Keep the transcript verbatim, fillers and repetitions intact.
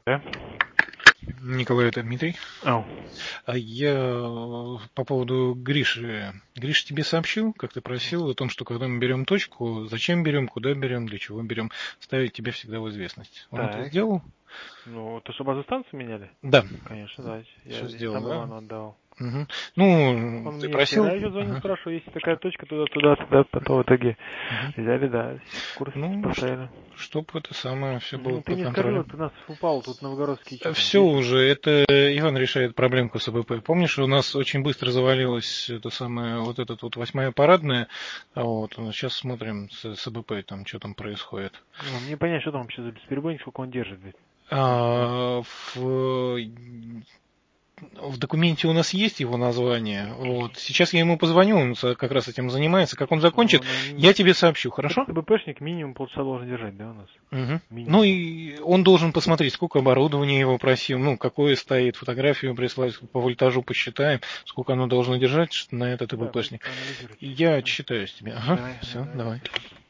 Да? Николай, это Дмитрий. Ау. А я по поводу Гриши. Гриша тебе сообщил, как ты просил, о том, что когда мы берем точку, зачем берем, куда берем, для чего берем, ставить тебя всегда в известность. Он это Так. сделал? Ну, то, что базу станцию меняли? Да. Конечно, да. Я Все и сделал, сам да? Ивану отдал. Угу. Ну, Он ты мне просил? вчера еще звонил, Ага. спрашивал, есть такая точка туда-туда, туда, потом в итоге Мгм. взяли, да, в курс Ну, поставили. чтоб это самое все было Мгм. Ты под мне скажи, контролем. вот у нас упал тут новгородский, что там, Все десять? уже, это Иван решает проблемку с АБП. Помнишь, у нас очень быстро завалилась это самое, вот этот вот восьмая парадная, а вот сейчас смотрим с, с АБП, там что там происходит. Ну, мне понять, что там вообще за бесперебойник, сколько он держит, ведь. А, в, в документе у нас есть его название. Вот. Сейчас я ему позвоню, он за- как раз этим занимается. Как он закончит, Ну, ну, я тебе сообщу, так хорошо? СБПшник минимум полчаса должен держать, да, у нас? Угу. Ну Минимум. и он должен посмотреть, сколько оборудования его просил, ну, какое стоит, фотографию прислать, по вольтажу посчитаем, сколько оно должно держать на этот Да, пусть ИБПшник. проанализируйте. И я Мгм. отсчитаюсь тебе. Ага, Давай, все, давай, давай. спасибо.